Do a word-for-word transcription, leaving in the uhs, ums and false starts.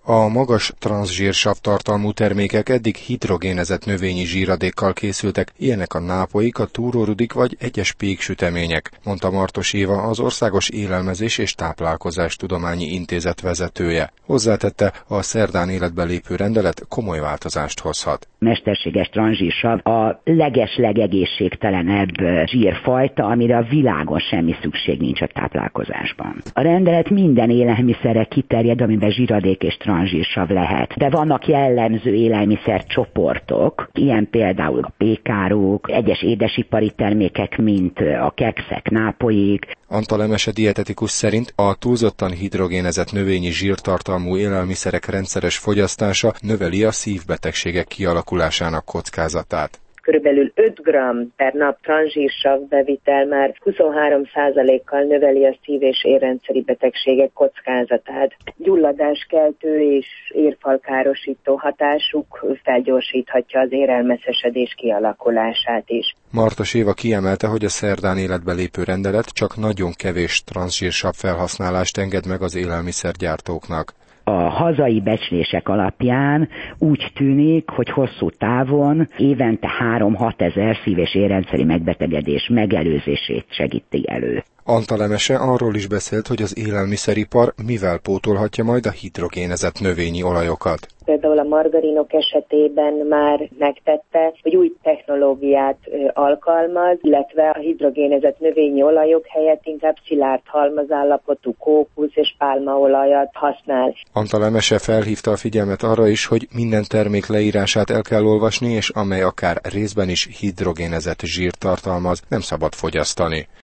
A magas transzsírsav tartalmú termékek eddig hidrogénezett növényi zsíradékkal készültek, ilyenek a nápoik, a túrórudik vagy egyes péksütemények, mondta Martos Éva, az Országos Élelmezés és Táplálkozás Tudományi Intézet vezetője. Hozzátette, a szerdán életbe lépő rendelet komoly változást hozhat. Mesterséges transzsírsav a leges-legegészségtelenebb zsírfajta, amire a világon semmi szükség nincs a táplálkozásban. A rendelet minden élelmiszerre kiterjed, amiben zsíradék és transzsírsav lehet. De vannak jellemző élelmiszercsoportok, ilyen például a pékáruk, egyes édesipari termékek, mint a kekszek, nápoik. Antal Emese dietetikus szerint a túlzottan hidrogénezett növényi zsírtartalmú élelmiszerek rendszeres fogyasztása növeli a szívbetegségek kialakulásának kockázatát. Körülbelül öt gramm per nap transzsírsav bevitel már huszonhárom százalékkal növeli a szív- és érrendszeri betegségek kockázatát. Gyulladáskeltő és érfalkárosító hatásuk felgyorsíthatja az érelmeszesedés kialakulását is. Martos Éva kiemelte, hogy a szerdán életbe lépő rendelet csak nagyon kevés transzsírsav felhasználást enged meg az élelmiszergyártóknak. A hazai becslések alapján úgy tűnik, hogy hosszú távon évente három-hat ezer szív- és érrendszeri megbetegedés megelőzését segíti elő. Antal Emese arról is beszélt, hogy az élelmiszeripar mivel pótolhatja majd a hidrogénezett növényi olajokat. Például a margarinok esetében már megtette, hogy új technológiát alkalmaz, illetve a hidrogénezett növényi olajok helyett inkább szilárd halmazállapotú kókusz és pálmaolajat használ. Antal Emese felhívta a figyelmet arra is, hogy minden termék leírását el kell olvasni, és amely akár részben is hidrogénezett zsírt tartalmaz, nem szabad fogyasztani.